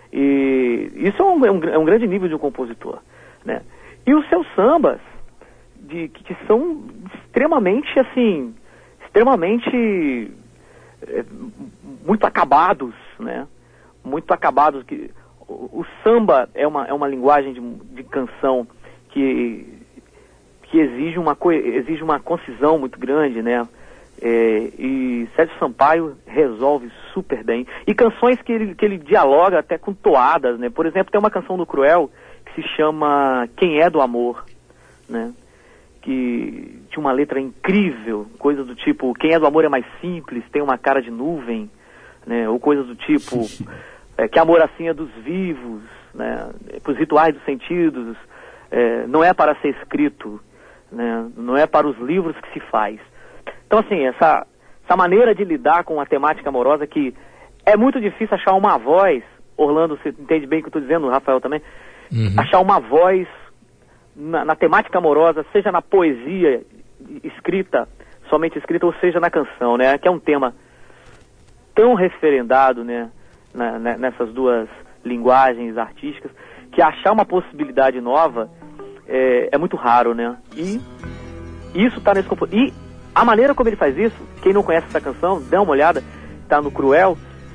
E isso é um, é, um, é um grande nível de um compositor, né? E os seus sambas, de, que, que são extremamente, assim, extremamente é, muito acabados, né? Muito acabados. Que, o, o samba é uma, é uma linguagem de, de canção que, que exige, uma, exige uma concisão muito grande, né? É, e Sérgio Sampaio resolve super bem. E canções que ele, que ele dialoga até com toadas, né? Por exemplo, tem uma canção do Cruel que se chama Quem é do Amor, né? Que tinha uma letra incrível, coisa do tipo, quem é do amor é mais simples, tem uma cara de nuvem, né? Ou coisas do tipo, é, que amor assim é dos vivos, né? Para os rituais dos sentidos, é, não é para ser escrito, né? Não é para os livros que se faz. Então, assim, essa, essa maneira de lidar com a temática amorosa, que é muito difícil achar uma voz, Orlando, você entende bem o que eu estou dizendo, Rafael também, uhum. Achar uma voz na, na temática amorosa, seja na poesia escrita, somente escrita, ou seja na canção, né? Que é um tema tão referendado, né? Na, na, nessas duas linguagens artísticas, que achar uma possibilidade nova é, é muito raro, né? E isso está nesse compositor. E a maneira como ele faz isso, quem não conhece essa canção, dá uma olhada, tá no Cruel.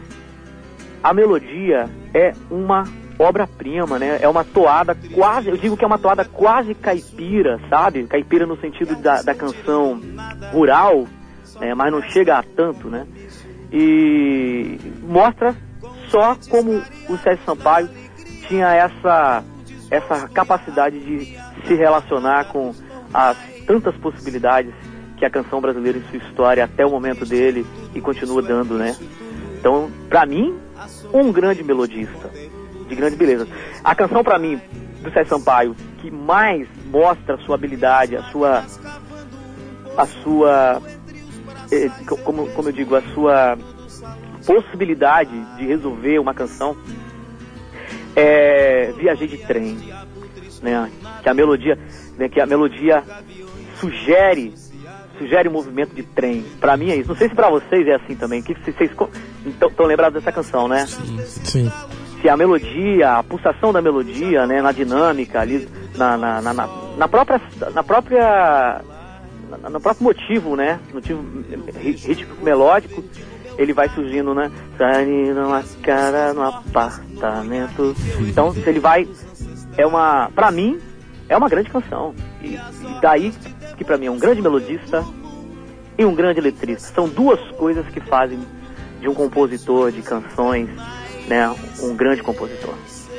A melodia é uma obra-prima, né? É uma toada quase, eu digo que é uma toada quase caipira, sabe? Caipira no sentido da, da canção rural, né? Mas não chega a tanto, né? E mostra só como o Sérgio Sampaio tinha essa, essa capacidade de se relacionar com as tantas possibilidades que a canção brasileira em sua história até o momento dele e continua dando, né? Então, pra mim, um grande melodista, de grande beleza. A canção, pra mim, do Sérgio Sampaio, que mais mostra a sua habilidade, a sua, a sua, eh, como, como eu digo, a sua possibilidade de resolver uma canção, é Viajei de Trem, né? Que a melodia, né? Que a melodia sugere sugere um movimento de trem. Pra mim é isso. Não sei se pra vocês é assim também. Que vocês estão lembrados dessa canção, né? Sim. Sim. Se a melodia, a pulsação da melodia, né, na dinâmica ali, na, na, na, na própria, na própria, na, no próprio motivo, né, motivo rítmico melódico, ele vai surgindo, né, numa cara no apartamento. Então, se ele vai, é uma, pra mim, é uma grande canção. E, e daí que pra mim é um grande melodista e um grande letrista. São duas coisas que fazem de um compositor de canções, né, um grande compositor.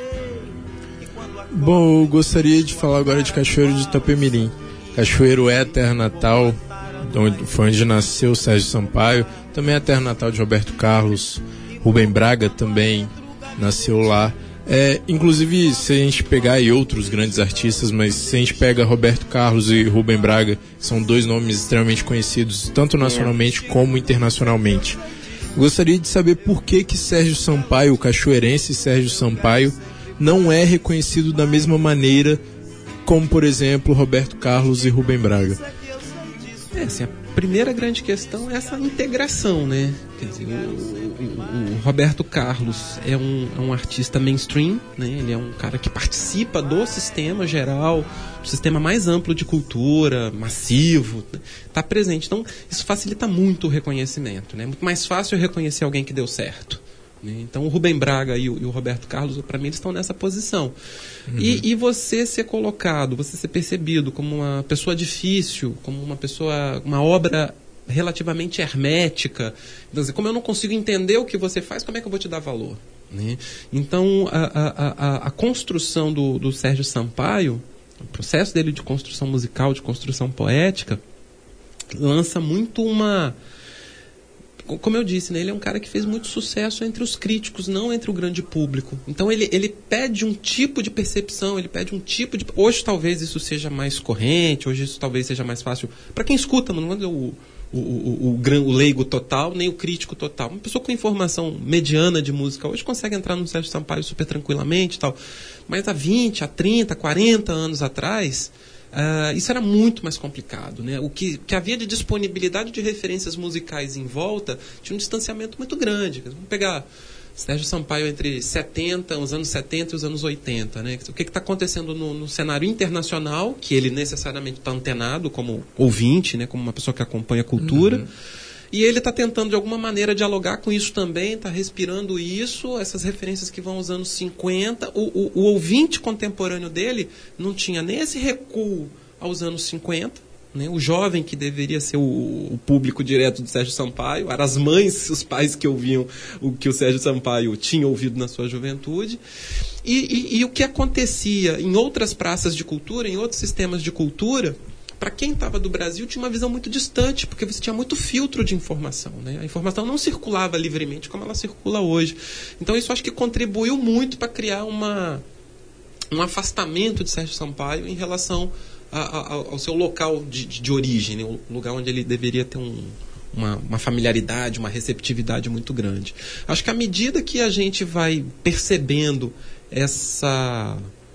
Bom, eu gostaria de falar agora de Cachoeiro de Itapemirim. Cachoeiro é a terra natal, onde, foi onde nasceu Sérgio Sampaio, também é a terra natal de Roberto Carlos, Rubem Braga também nasceu lá. É, inclusive, se a gente pegar aí outros grandes artistas, mas se a gente pega Roberto Carlos e Rubem Braga, que são dois nomes extremamente conhecidos, tanto nacionalmente como internacionalmente. Gostaria de saber por que que Sérgio Sampaio, o cachoeirense Sérgio Sampaio, não é reconhecido da mesma maneira como, por exemplo, Roberto Carlos e Rubem Braga. É, assim, a primeira grande questão é essa integração, né? Quer dizer, o, o, o Roberto Carlos é um, é um artista mainstream, né? Ele é um cara que participa do sistema geral, do sistema mais amplo de cultura, massivo, está presente. Então, isso facilita muito o reconhecimento, né? É muito mais fácil reconhecer alguém que deu certo. Então o Rubem Braga e o, e o Roberto Carlos, para mim, eles estão nessa posição. Uhum. E, e você ser colocado, você ser percebido como uma pessoa difícil, como uma pessoa, uma obra relativamente hermética. Então, assim, como eu não consigo entender o que você faz, como é que eu vou te dar valor? Né? Então a, a, a, a construção do, do Sérgio Sampaio, o processo dele de construção musical, de construção poética, lança muito uma... Como eu disse, né, ele é um cara que fez muito sucesso entre os críticos, não entre o grande público. Então ele, ele pede um tipo de percepção, ele pede um tipo de... Hoje talvez isso seja mais corrente, hoje isso talvez seja mais fácil para quem escuta, não é o, o, o, o, o leigo total, nem o crítico total. Uma pessoa com informação mediana de música hoje consegue entrar no Sérgio Sampaio super tranquilamente e tal. Mas há vinte, há trinta, quarenta anos atrás... Uh, isso era muito mais complicado, né? O que, que havia de disponibilidade de referências musicais em volta tinha um distanciamento muito grande. Vamos pegar Sérgio Sampaio entre setenta, os anos setenta e os anos oitenta, né? O que está acontecendo no, no cenário internacional, que ele necessariamente está antenado como ouvinte, né? Como uma pessoa que acompanha a cultura. Uhum. E ele está tentando, de alguma maneira, dialogar com isso também, está respirando isso, essas referências que vão aos anos cinquenta. O, o, o ouvinte contemporâneo dele não tinha nem esse recuo aos anos cinquenta. Né? O jovem, que deveria ser o, o público direto do Sérgio Sampaio, eram as mães, os pais que ouviam o que o Sérgio Sampaio tinha ouvido na sua juventude. E, e, e o que acontecia em outras praças de cultura, em outros sistemas de cultura... Para quem estava do Brasil, tinha uma visão muito distante, porque você tinha muito filtro de informação. Né? A informação não circulava livremente como ela circula hoje. Então, isso acho que contribuiu muito para criar uma, um afastamento de Sérgio Sampaio em relação a, a, ao seu local de, de, de origem, né? O lugar onde ele deveria ter um, uma, uma familiaridade, uma receptividade muito grande. Acho que à medida que a gente vai percebendo essa...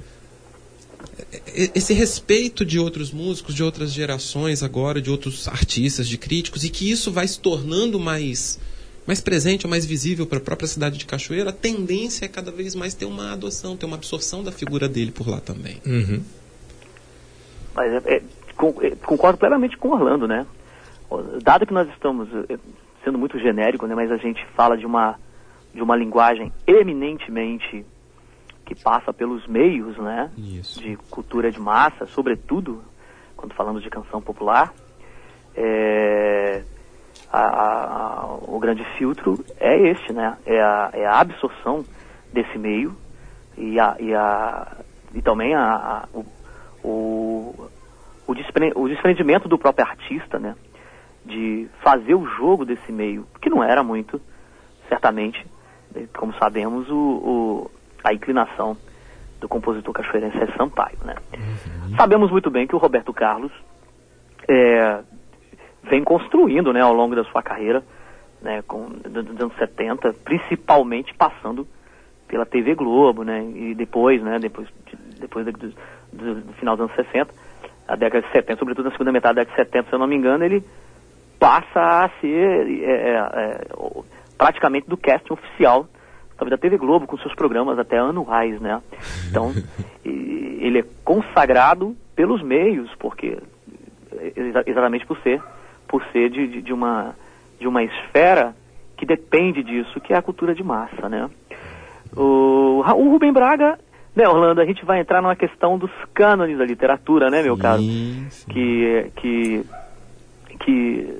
esse respeito de outros músicos, de outras gerações agora, de outros artistas, de críticos, e que isso vai se tornando mais, mais presente ou mais visível para a própria cidade de Cachoeira, a tendência é cada vez mais ter uma adoção, ter uma absorção da figura dele por lá também. Uhum. Mas é, é, concordo plenamente com o Orlando, né? Dado que nós estamos sendo muito genérico, né, mas a gente fala de uma, de uma linguagem eminentemente... que passa pelos meios, né, de cultura de massa, sobretudo quando falamos de canção popular, é, a, a, o grande filtro é este, né, é a, é a absorção desse meio e, a, e, a, e também a, a, o, o, o, despre, o desprendimento do próprio artista, né, de fazer o jogo desse meio, que não era muito, certamente, como sabemos, o, o a inclinação do compositor cachoeirense Sérgio Sampaio, né? Uhum. Sabemos muito bem que o Roberto Carlos é, vem construindo, né, ao longo da sua carreira, né, com, dos anos setenta, principalmente passando pela T V Globo, né, e depois, né, depois, depois do, do, do final dos anos sessenta, a década de setenta, sobretudo na segunda metade da década de setenta, se eu não me engano, ele passa a ser é, é, praticamente do casting oficial da T V Globo, com seus programas até anuais, né? Então, ele é consagrado pelos meios, porque exatamente por ser, por ser de, de, uma, de uma esfera que depende disso, que é a cultura de massa, né? O, o Rubem Braga, né, Orlando, a gente vai entrar numa questão dos cânones da literatura, né, meu caro? Sim, sim. Que, que, que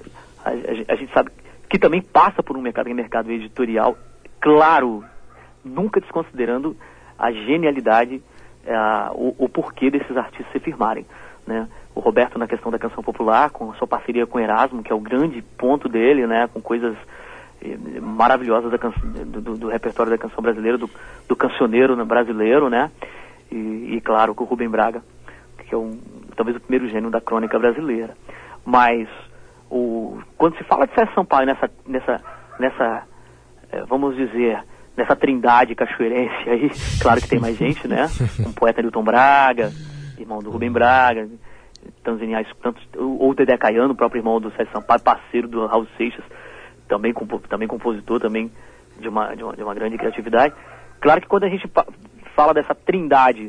a, a, a gente sabe que também passa por um mercado, um mercado editorial, claro, nunca desconsiderando a genialidade, uh, o, o porquê desses artistas se firmarem, né? O Roberto na questão da canção popular, com a sua parceria com Erasmo, que é o grande ponto dele, né? Com coisas eh, maravilhosas da canção, do, do, do repertório da canção brasileira, do, do cancioneiro brasileiro, né? E, e claro, com o Rubem Braga, que é um, talvez o primeiro gênio da crônica brasileira. Mas o, quando se fala de Sérgio Sampaio nessa, nessa, nessa eh, vamos dizer, nessa trindade cachoeirense aí, claro que tem mais gente, né? Um poeta Newton Braga, irmão do Rubem Braga, tanzaniais, tantos, ou Dedé Caiano, o próprio irmão do Sérgio Sampaio, parceiro do Raul Seixas, também, compo, também compositor, também de uma, de, uma, de uma grande criatividade. Claro que quando a gente fala dessa trindade,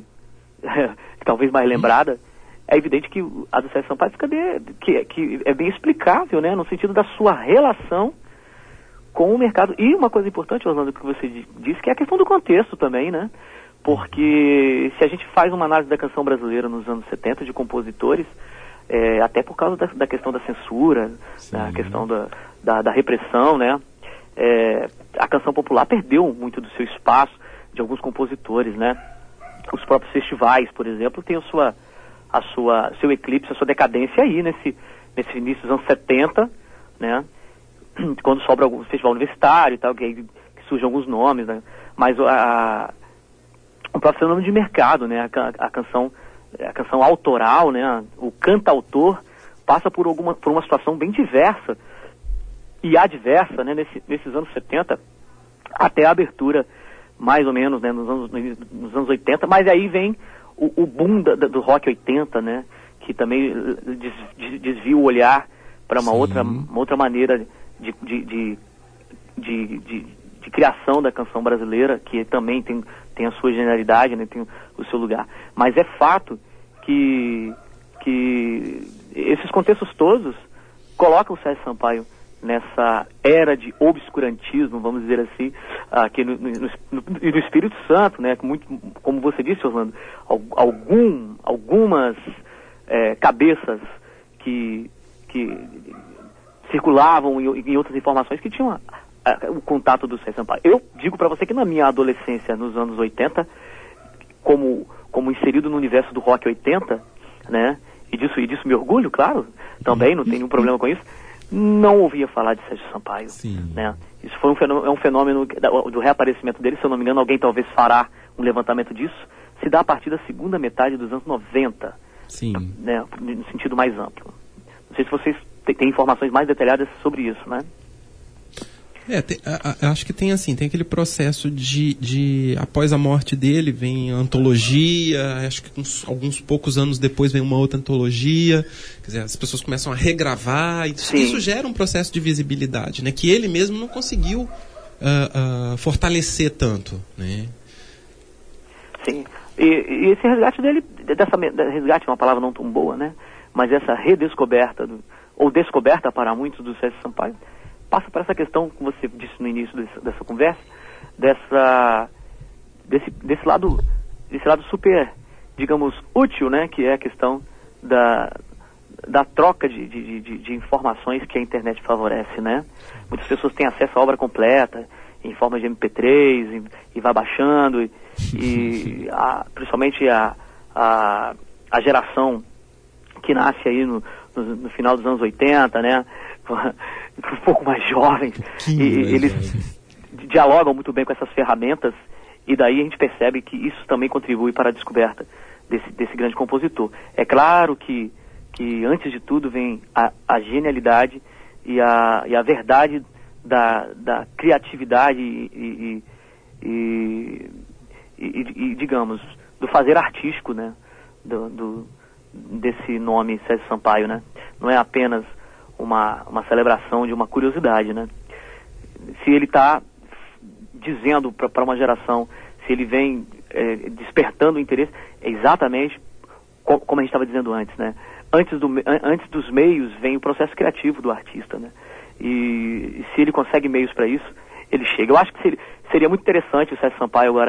talvez mais lembrada, é evidente que a do Sérgio Sampaio fica de, que, que é bem explicável, né? No sentido da sua relação com o mercado. E uma coisa importante, Orlando, que você disse, que é a questão do contexto também, né? Porque se a gente faz uma análise da canção brasileira nos anos setenta, de compositores, é, até por causa da, da questão da censura, da questão da, da, da repressão, né? É, a canção popular perdeu muito do seu espaço, de alguns compositores, né? Os próprios festivais, por exemplo, têm a sua, a sua, seu eclipse, a sua decadência aí, nesse, nesse início dos anos setenta, né? Quando sobra algum festival universitário e tal, que, que surgem alguns nomes, né? Mas a... o próprio fenômeno de mercado, né? A, a canção, a canção autoral, né? O cantautor passa por alguma, por uma situação bem diversa e adversa, né? Nesse, nesses anos setenta, até a abertura, mais ou menos, né? Nos anos, nos anos oitenta, mas aí vem o, o boom da, do rock oitenta, né? Que também des, desvia o olhar para uma outra, uma outra maneira de, de, de, de, de, de criação da canção brasileira, que também tem tem a sua genialidade, né, tem o seu lugar. Mas é fato que, que esses contextos todos colocam o Sérgio Sampaio nessa era de obscurantismo, vamos dizer assim, aqui no, no, no, no Espírito Santo, né, muito, como você disse, Orlando, algum, algumas é, cabeças que, que circulavam em, em outras informações que tinham o contato do Sérgio Sampaio. Eu digo para você que na minha adolescência, nos anos oitenta, como, como inserido no universo do rock oitenta, né, e disso, e disso me orgulho, claro, também, não tem nenhum problema com isso, não ouvia falar de Sérgio Sampaio. Sim. Né? Isso foi um fenômeno, é um fenômeno do reaparecimento dele, se eu não me engano, alguém talvez fará um levantamento disso, se dá a partir da segunda metade dos anos noventa. Sim. Né, no sentido mais amplo. Não sei se vocês têm informações mais detalhadas sobre isso, né? É, tem, a, a, acho que tem assim, tem aquele processo de, de após a morte dele vem a antologia, acho que uns, alguns poucos anos depois vem uma outra antologia, quer dizer, as pessoas começam a regravar, e isso, isso gera um processo de visibilidade, né, que ele mesmo não conseguiu uh, uh, fortalecer tanto, né? Sim, e, e esse resgate dele, dessa, resgate é uma palavra não tão boa, né, mas essa redescoberta, do, ou descoberta para muitos do Sérgio Sampaio, passa por essa questão que você disse no início desse, dessa conversa, dessa, desse, desse, lado, desse lado super, digamos, útil, né, que é a questão da, da troca de, de, de, de informações que a internet favorece, né? Muitas pessoas têm acesso à obra completa, em forma de M P três, e, e vai baixando, e, e a, principalmente a, a, a geração que nasce aí no, no, no final dos anos oitenta, né? Um pouco mais jovens, e eles dialogam muito bem com essas ferramentas, e daí a gente percebe que isso também contribui para a descoberta desse, desse grande compositor. É claro que, que antes de tudo vem a, a genialidade e a, e a verdade da, da criatividade e, e, e, e, e, digamos, do fazer artístico, né, do, do, desse nome Sérgio Sampaio, né? Não é apenas Uma, uma celebração de uma curiosidade, né? Se ele está dizendo para uma geração, se ele vem é, despertando o interesse, é exatamente co como a gente estava dizendo antes, né? Antes, do, antes dos meios vem o processo criativo do artista, né? E, e se ele consegue meios para isso, ele chega. Eu acho que seria, seria muito interessante o Sérgio Sampaio agora,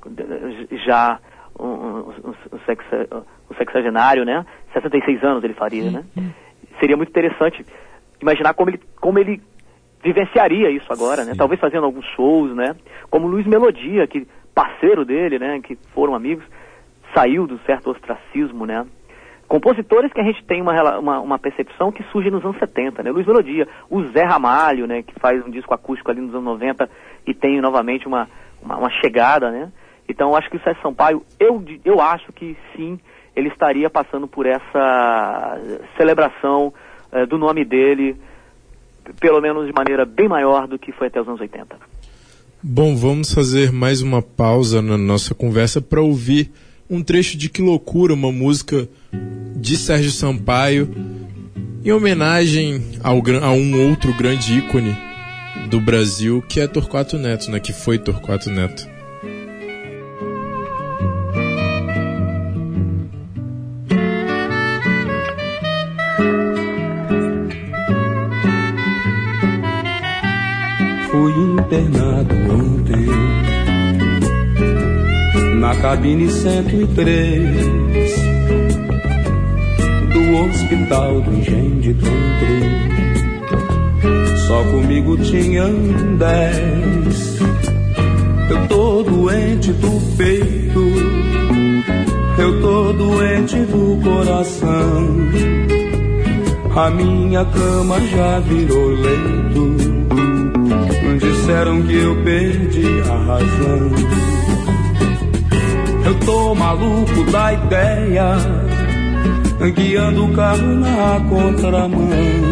já um, um, um, sexa, um sexagenário, né? sessenta e seis anos ele faria, né? Seria muito interessante imaginar como ele, como ele vivenciaria isso agora, né? Talvez fazendo alguns shows, né? Como Luiz Melodia, que parceiro dele, né? Que foram amigos, saiu do certo ostracismo, né? Compositores que a gente tem uma, uma, uma percepção que surge nos anos setenta, né? Luiz Melodia, o Zé Ramalho, né? Que faz um disco acústico ali nos anos noventa e tem novamente uma, uma, uma chegada, né? Então eu acho que o Sérgio Sampaio, eu, eu acho que sim, ele estaria passando por essa celebração eh, do nome dele, pelo menos de maneira bem maior do que foi até os anos oitenta. Bom, vamos fazer mais uma pausa na nossa conversa para ouvir um trecho de Que Loucura, uma música de Sérgio Sampaio, em homenagem ao, a um outro grande ícone do Brasil, que é Torquato Neto, né? Que foi Torquato Neto. Fui internado ontem na cabine cento e três do Hospital do Engenho de Dentro. Só comigo tinham dez. Eu tô doente do peito, eu tô doente do coração. A minha cama já virou leito. Disseram que eu perdi a razão. Eu tô maluco da ideia, guiando o carro na contramão.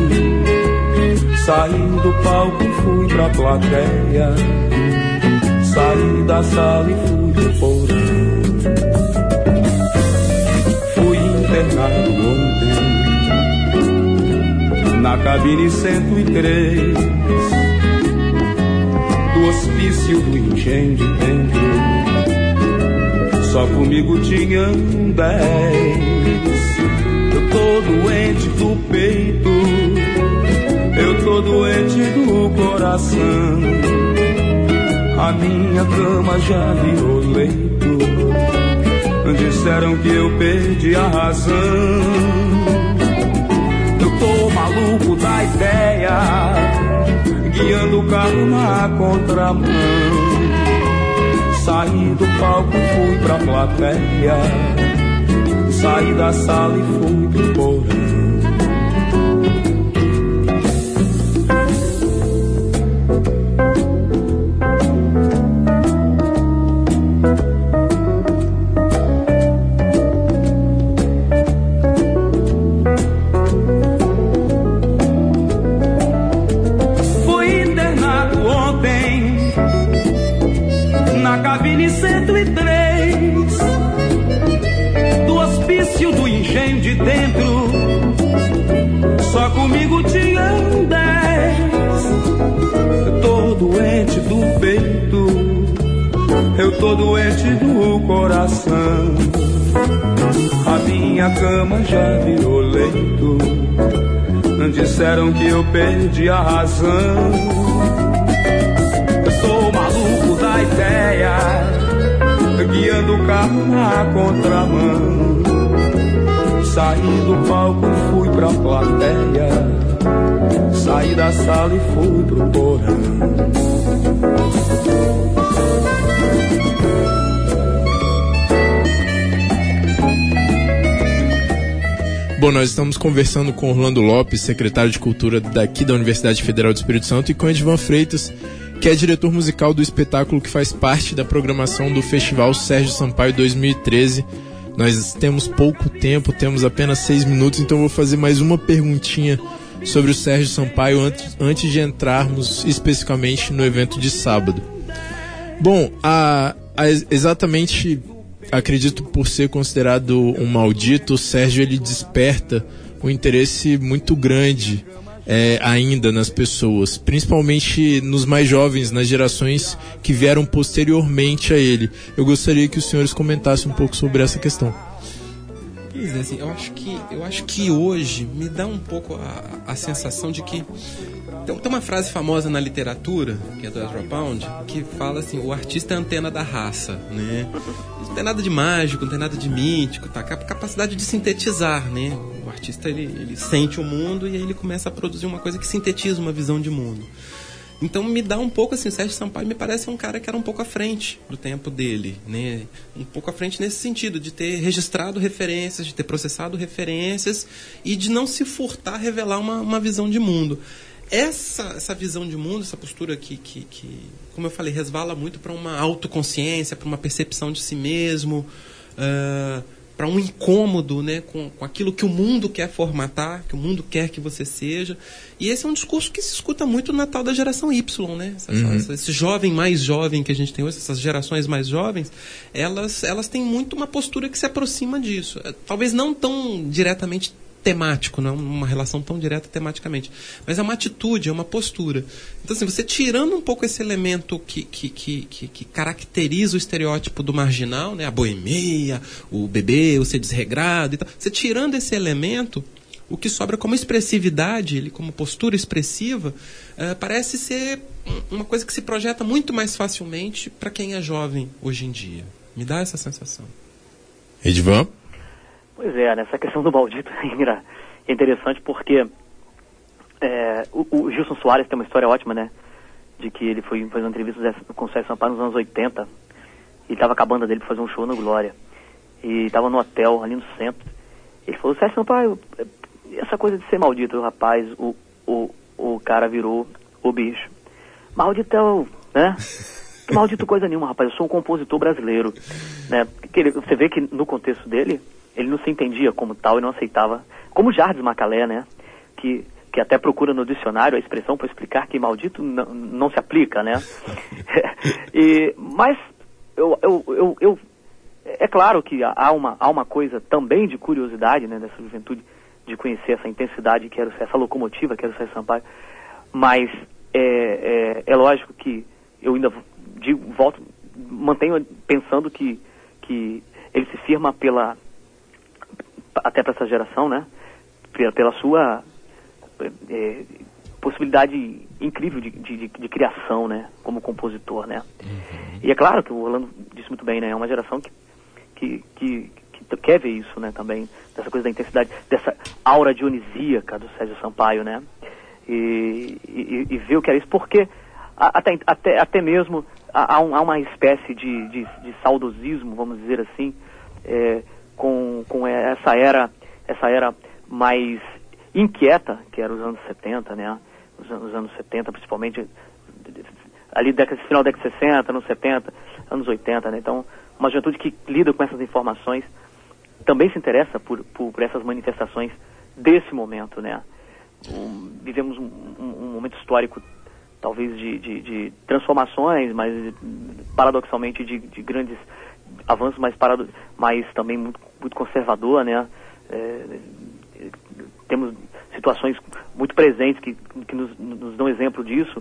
Saí do palco, fui pra plateia, saí da sala e fui pro porão. Fui internado ontem na cabine cento e três do Hospício do Engenho de Dentro. Só comigo tinham dez. Eu tô doente do peito, eu tô doente do coração. A minha cama já virou leito. Disseram que eu perdi a razão. Eu tô maluco da ideia, guiando o carro na contramão. Saí do palco, fui pra plateia, saí da sala e fui pro porão. Cabine cento e três do Hospício do Engenho de Dentro. Só comigo tinham dez. Eu tô doente do peito, eu tô doente do coração. A minha cama já virou leito. Disseram que eu perdi a razão. Sou maluco da ideia, guiando o carro na contramão. Saí do palco, fui pra plateia, saí da sala e fui pro porão. Bom, nós estamos conversando com Orlando Lopes, secretário de Cultura daqui da Universidade Federal do Espírito Santo, e com Edvan Freitas, que é diretor musical do espetáculo que faz parte da programação do Festival Sérgio Sampaio dois mil e treze. Nós temos pouco tempo, temos apenas seis minutos, então eu vou fazer mais uma perguntinha sobre o Sérgio Sampaio antes, antes de entrarmos especificamente no evento de sábado. Bom, a, a, exatamente, acredito por ser considerado um maldito, o Sérgio ele desperta um interesse muito grande É, ainda nas pessoas, principalmente nos mais jovens, nas gerações que vieram posteriormente a ele. Eu gostaria que os senhores comentassem um pouco sobre essa questão. Pois é, assim, eu acho que, eu acho que hoje me dá um pouco a, a sensação de que tem, tem uma frase famosa na literatura, que é do Ezra Pound, que fala assim: o artista é a antena da raça, né? Não tem nada de mágico, não tem nada de mítico, tá? A capacidade de sintetizar, né? O artista ele, ele sente o mundo e aí ele começa a produzir uma coisa que sintetiza uma visão de mundo. Então me dá um pouco assim, o Sérgio Sampaio me parece um cara que era um pouco à frente do tempo dele, né? Um pouco à frente nesse sentido, de ter registrado referências, de ter processado referências e de não se furtar a revelar uma, uma visão de mundo. Essa, essa visão de mundo, essa postura que, que, que como eu falei, resvala muito para uma autoconsciência, para uma percepção de si mesmo, uh, para um incômodo, né, com, com aquilo que o mundo quer formatar, que o mundo quer que você seja. E esse é um discurso que se escuta muito na tal da geração Y, né? Essa, uhum. essa, esse jovem mais jovem que a gente tem hoje, essas gerações mais jovens, elas, elas têm muito uma postura que se aproxima disso. Talvez não tão diretamente temático, não é uma relação tão direta tematicamente, mas é uma atitude, é uma postura. Então, assim, você tirando um pouco esse elemento que, que, que, que, que caracteriza o estereótipo do marginal, né, a boemia, o bebê, o ser desregrado e tal, você tirando esse elemento, o que sobra como expressividade, ele como postura expressiva, uh, parece ser uma coisa que se projeta muito mais facilmente para quem é jovem hoje em dia. Me dá essa sensação. Edivan? Pois é, nessa questão do maldito é interessante porque é, o, o Gilson Soares tem uma história ótima, né? De que ele foi fazer uma entrevista com o Sérgio Sampaio nos anos oitenta e estava com a banda dele para fazer um show na Glória. E estava no hotel, ali no centro. Ele falou, Sérgio Sampaio, essa coisa de ser maldito, rapaz, o, o, o cara virou o bicho. Malditão, né? Que maldito coisa nenhuma, rapaz, eu sou um compositor brasileiro, né? Que ele, você vê que no contexto dele, ele não se entendia como tal e não aceitava, como Jardim Macalé, né? Que, que até procura no dicionário a expressão para explicar que maldito não, não se aplica, né? e, mas eu, eu, eu, eu, é claro que há uma, há uma coisa também de curiosidade, né, dessa juventude, de conhecer essa intensidade que era essa locomotiva que era o Sérgio Sampaio, mas é, é, é lógico que eu ainda digo, volto, mantenho pensando que, que ele se firma pela até para essa geração, né? Pela, pela sua é, possibilidade incrível de, de, de criação, né? Como compositor, né? Uhum. E é claro que o Orlando disse muito bem, né? É uma geração que, que, que, que quer ver isso, né? Também, dessa coisa da intensidade, dessa aura dionisíaca do Sérgio Sampaio, né? E, e, e ver o que era isso, porque até, até, até mesmo há, há uma espécie de, de, de saudosismo, vamos dizer assim, é, com, com essa era, essa era mais inquieta, que era os anos setenta, né? Os, os anos setenta, principalmente, ali década, final da década de sessenta, anos setenta, anos oitenta, né? Então, uma juventude que lida com essas informações também se interessa por, por, por essas manifestações desse momento, né? Um, vivemos um, um, um momento histórico, talvez de, de, de transformações, mas paradoxalmente de, de grandes avanços, mas, parado, mas também muito, muito conservador, né? É, temos situações muito presentes que, que nos, nos dão exemplo disso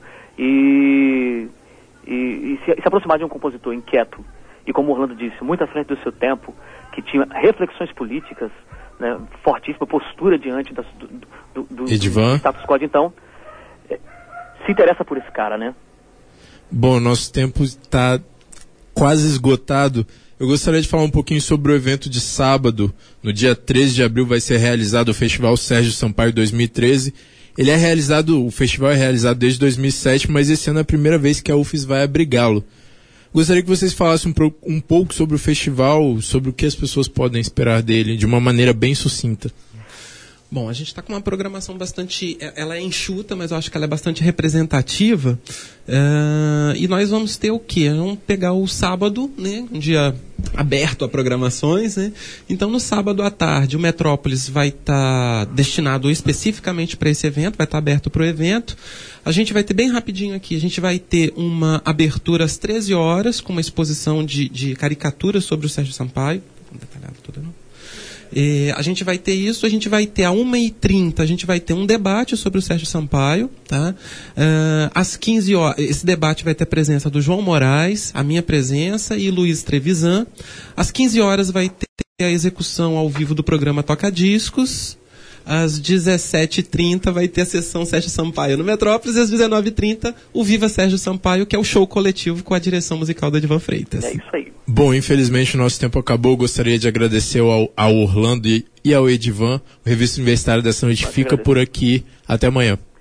e, e, e se, se aproximar de um compositor inquieto e, como o Orlando disse, muito à frente do seu tempo, que tinha reflexões políticas, né, fortíssima postura diante das, do, do, do, do status quo, então é, se interessa por esse cara, né? Bom, nosso tempo está quase esgotado. Eu gostaria de falar um pouquinho sobre o evento de sábado. No dia treze de abril vai ser realizado o Festival Sérgio Sampaio dois mil e treze. Ele é realizado, o festival é realizado desde dois mil e sete, mas esse ano é a primeira vez que a U F S vai abrigá-lo. Gostaria que vocês falassem um, pro, um pouco sobre o festival, sobre o que as pessoas podem esperar dele, de uma maneira bem sucinta. Bom, a gente está com uma programação bastante... Ela é enxuta, mas eu acho que ela é bastante representativa. Uh, e nós vamos ter o quê? Vamos pegar o sábado, né? Um dia aberto a programações, né? Então, no sábado à tarde, o Metrópolis vai estar tá destinado especificamente para esse evento, vai estar tá aberto para o evento. A gente vai ter bem rapidinho aqui, a gente vai ter uma abertura às treze horas, com uma exposição de, de caricaturas sobre o Sérgio Sampaio. Não vou detalhar tudo, não. E a gente vai ter isso, a gente vai ter a uma e trinta, a gente vai ter um debate sobre o Sérgio Sampaio, tá? Uh, às quinze horas, esse debate vai ter a presença do João Moraes, a minha presença e Luiz Trevisan. Às quinze horas vai ter a execução ao vivo do programa Toca Discos. Às dezessete e trinta vai ter a sessão Sérgio Sampaio no Metrópolis e às dezenove e trinta o Viva Sérgio Sampaio, que é o show coletivo com a direção musical da Edivan Freitas. É isso aí. Bom, infelizmente o nosso tempo acabou. Gostaria de agradecer ao, ao Orlando e, e ao Edivan. O Revista Universitária dessa noite fica por aqui. Até amanhã.